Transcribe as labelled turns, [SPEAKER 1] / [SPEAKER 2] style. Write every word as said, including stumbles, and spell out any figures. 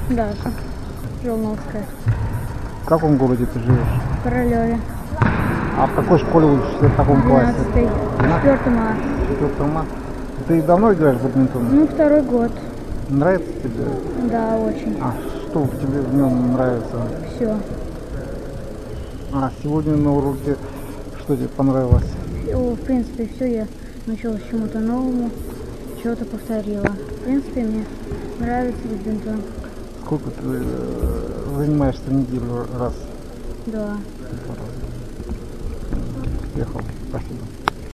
[SPEAKER 1] Даша Желновская.
[SPEAKER 2] В каком городе ты живешь?
[SPEAKER 1] В Королеве.
[SPEAKER 2] А в какой школе учишься, в каком классе?
[SPEAKER 1] двенадцатый. четвёртый А.
[SPEAKER 2] четвёртый А. Ты давно играешь в бадминтон?
[SPEAKER 1] Ну, второй год.
[SPEAKER 2] Нравится тебе?
[SPEAKER 1] Да, очень.
[SPEAKER 2] А что тебе в нем нравится?
[SPEAKER 1] Все.
[SPEAKER 2] А сегодня на уроке что тебе понравилось?
[SPEAKER 1] В принципе, все. Я научилась чему-то новому, чего-то повторила. В принципе, мне нравится бадминтон.
[SPEAKER 2] Сколько ты э, занимаешься в неделю раз?
[SPEAKER 1] Да.
[SPEAKER 2] Успехов. Спасибо.